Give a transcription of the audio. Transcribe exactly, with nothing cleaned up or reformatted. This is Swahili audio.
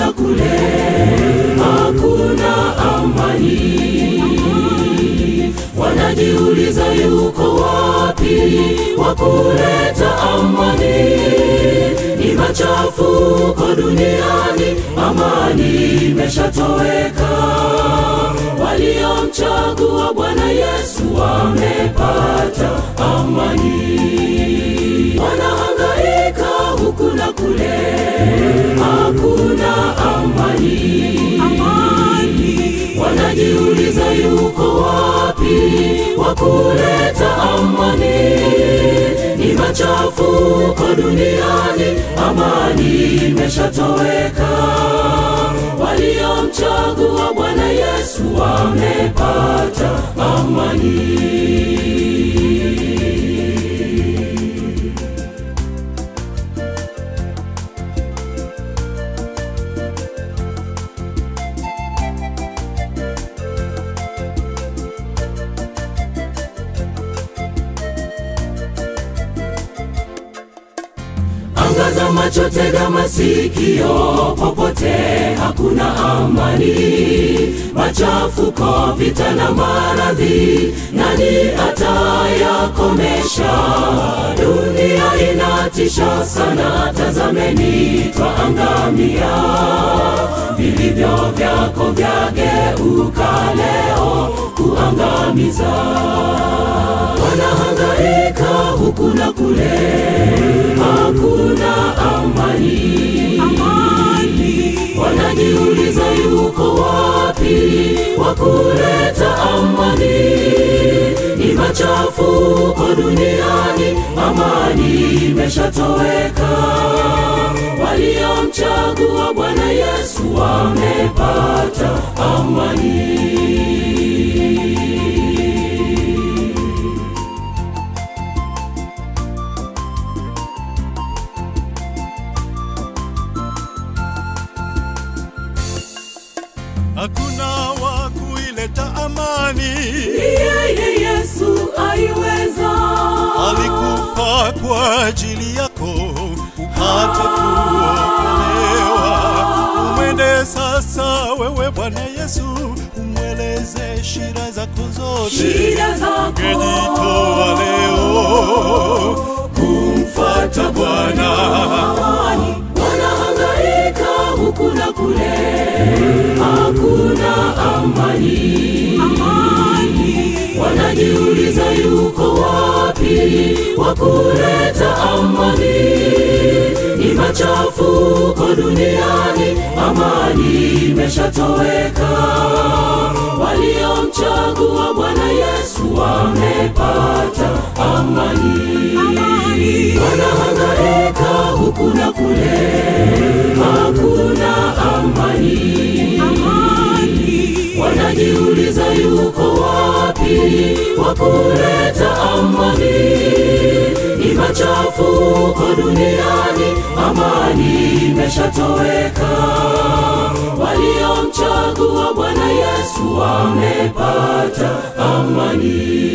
na kule hakuna amani. Wanajiuliza yuko wapi wa kuleta amani? Ni machafuko duniani, amani imeshatoweka. Waliomchagua Bwana Yesu wamepata amani. Wanahangaika huku na kule, hakuna amani. Wanajiuliza yuko wapi wa kuleta amani? Ni machafuko duniani, amani imeshatoweka. Waliomchagua Bwana Yesu wamepata amani. Angaza macho, tega masikio, popote hakuna amani. Machafuko, vita na maradhi, nani atayakomesha? Dunia inatisha sana, tazameni twaangamia. Vilivyo vyako vyageuka leo kuangamiza. Wanahangaika huku na kule, hakuna amani. Wanajiuliza yuko wapi wa kuleta amani? Ni machafuko duniani, amani imeshatoweka. Waliomchagua Bwana Yesu wamepata amani. Hakuna wa kuileta amani, yeye Yesu aiweza. Alikufa kwa ajili yako upate kuokolewa. Umwende sasa wewe Bwana Yesu, umweleze shida zako zote. Shida zako Ukijitoa leo kumfuata Bwana. Wanahangaika huku na kule, hakuna amani. Wanajiuliza yuko wapi wa kuleta amani? Ni machafuko duniani, amani imeshatoweka. Waliomchagua Bwana Yesu wamepata amani. Wanahangaika huku na kule, hakuna amani. Wanajiuliza yuko wapi wa kuleta amani? Ni machafuko duniani, amani imeshatoweka. Waliomchagua Bwana Yesu wamepata amani.